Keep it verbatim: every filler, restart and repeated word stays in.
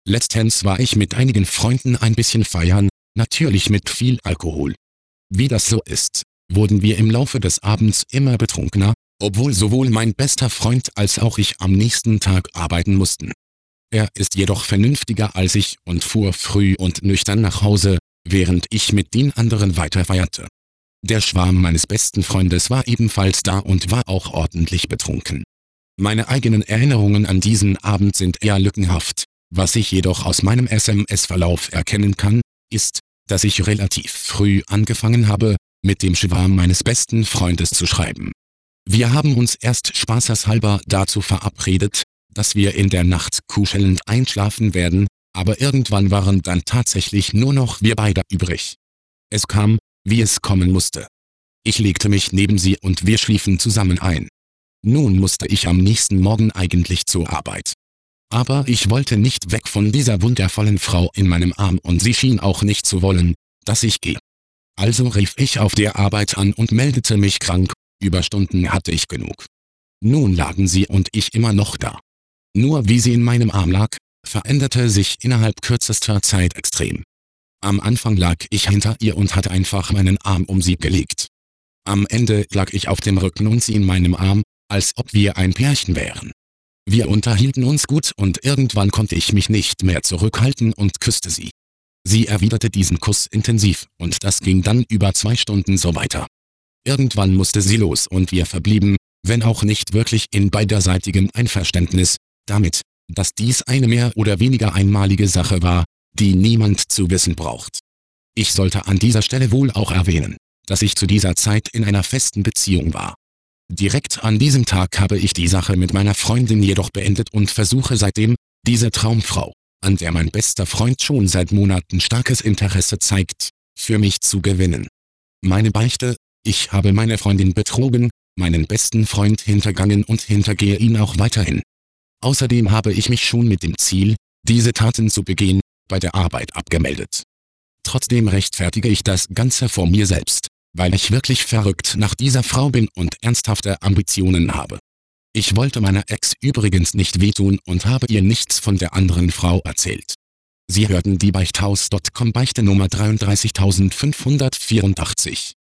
Letztens war ich mit einigen Freunden ein bisschen feiern, natürlich mit viel Alkohol. Wie das so ist, wurden wir im Laufe des Abends immer betrunkener, obwohl sowohl mein bester Freund als auch ich am nächsten Tag arbeiten mussten. Er ist jedoch vernünftiger als ich und fuhr früh und nüchtern nach Hause, während ich mit den anderen weiter feierte. Der Schwarm meines besten Freundes war ebenfalls da und war auch ordentlich betrunken. Meine eigenen Erinnerungen an diesen Abend sind eher lückenhaft. Was ich jedoch aus meinem S M S-Verlauf erkennen kann, ist, dass ich relativ früh angefangen habe, mit dem Schwarm meines besten Freundes zu schreiben. Wir haben uns erst spaßeshalber dazu verabredet, dass wir in der Nacht kuschelnd einschlafen werden, aber irgendwann waren dann tatsächlich nur noch wir beide übrig. Es kam, wie es kommen musste. Ich legte mich neben sie und wir schliefen zusammen ein. Nun musste ich am nächsten Morgen eigentlich zur Arbeit. Aber ich wollte nicht weg von dieser wundervollen Frau in meinem Arm und sie schien auch nicht zu wollen, dass ich gehe. Also rief ich auf der Arbeit an und meldete mich krank, Überstunden hatte ich genug. Nun lagen sie und ich immer noch da. Nur wie sie in meinem Arm lag, veränderte sich innerhalb kürzester Zeit extrem. Am Anfang lag ich hinter ihr und hatte einfach meinen Arm um sie gelegt. Am Ende lag ich auf dem Rücken und sie in meinem Arm, als ob wir ein Pärchen wären. Wir unterhielten uns gut und irgendwann konnte ich mich nicht mehr zurückhalten und küsste sie. Sie erwiderte diesen Kuss intensiv und das ging dann über zwei Stunden so weiter. Irgendwann musste sie los und wir verblieben, wenn auch nicht wirklich in beiderseitigem Einverständnis, damit, dass dies eine mehr oder weniger einmalige Sache war, die niemand zu wissen braucht. Ich sollte an dieser Stelle wohl auch erwähnen, dass ich zu dieser Zeit in einer festen Beziehung war. Direkt an diesem Tag habe ich die Sache mit meiner Freundin jedoch beendet und versuche seitdem, diese Traumfrau, an der mein bester Freund schon seit Monaten starkes Interesse zeigt, für mich zu gewinnen. Meine Beichte: Ich habe meine Freundin betrogen, meinen besten Freund hintergangen und hintergehe ihn auch weiterhin. Außerdem habe ich mich schon mit dem Ziel, diese Taten zu begehen, bei der Arbeit abgemeldet. Trotzdem rechtfertige ich das Ganze vor mir selbst, weil ich wirklich verrückt nach dieser Frau bin und ernsthafte Ambitionen habe. Ich wollte meiner Ex übrigens nicht wehtun und habe ihr nichts von der anderen Frau erzählt. Sie hörten die Beichthaus Punkt com Beichte Nummer dreiunddreißigtausendfünfhundertvierundachtzig.